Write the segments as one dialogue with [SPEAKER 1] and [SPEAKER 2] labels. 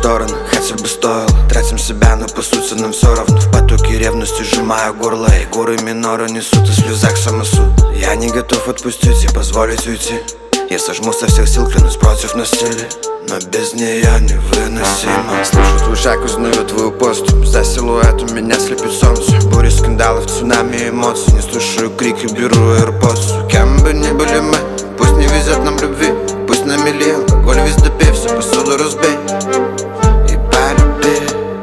[SPEAKER 1] стороны, хотя бы стоило. Тратим себя, но по сути нам все равно. В потоке ревности сжимаю горло, и горы минора несут, и в слезах самосуд. Я не готов отпустить и позволить уйти. Я сожму со всех сил, клянусь против насилия, но без нее невыносимо. Слышу твой шаг, узнаю твою поступь. За силуэтом меня слепит солнце. Буря скандалов, цунами эмоций. Не слушаю крики, беру AirPods. Кем бы ни были мы, пусть не везет нам любви. Пусть на мели алкоголь весь допей, всю посуду разбей и полюби.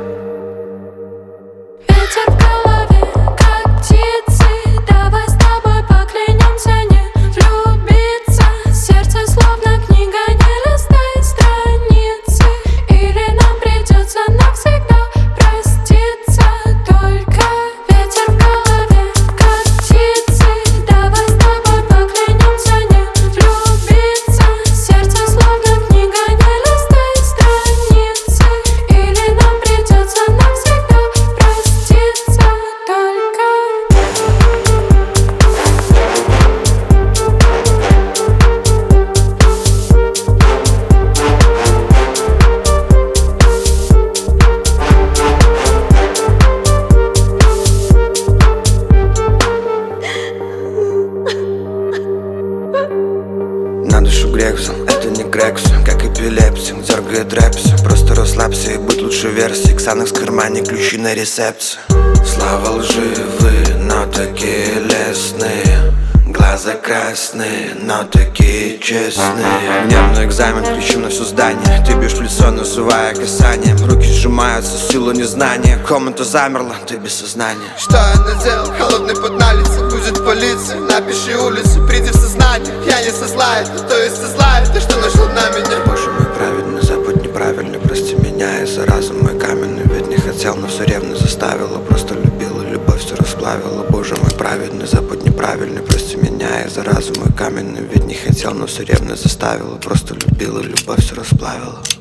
[SPEAKER 2] Ветер в голове, как птицы. Давай с тобой поклянемся не влюбиться. Сердце словно книга, не листай страницы. Или нам придется навсегда проститься. Только ветер в голове, как птицы. Давай с тобой поклянемся не влюбиться. Сердце словно книга, не листай страницы. Или нам придется навсегда проститься. Только
[SPEAKER 1] На душу грех взял, это не грекс, как эпилепсия, дергает рэпси. Просто расслабься и будь лучше версией. Ксанакс в кармане, ключи на рецепции. Слава лживые, но такие лестные. Глаза красные, но такие честные. Нервный экзамен, кричим на все здание. Ты бьешь в лицо, называя касанием. Руки сжимаются, силу незнания. Комната замерла, ты без сознания.
[SPEAKER 3] Что я наделал? Холодный пот на лице. Будет полиция, напиши улицу. Приди в сознание, я не со зла, это то есть со зла. Ты что нашел на меня?
[SPEAKER 1] Боже мой праведный, забудь неправильно. Прости меня из-за разума мой каменный. Ведь не хотел, но все ревность заставила. Просто любила, любовь все расплавила. Боже мой праведный, забудь неправильно. Прости меня из-за разума мой каменный. Ведь не хотел, но все ревность заставила. Просто любила, любовь все расплавила.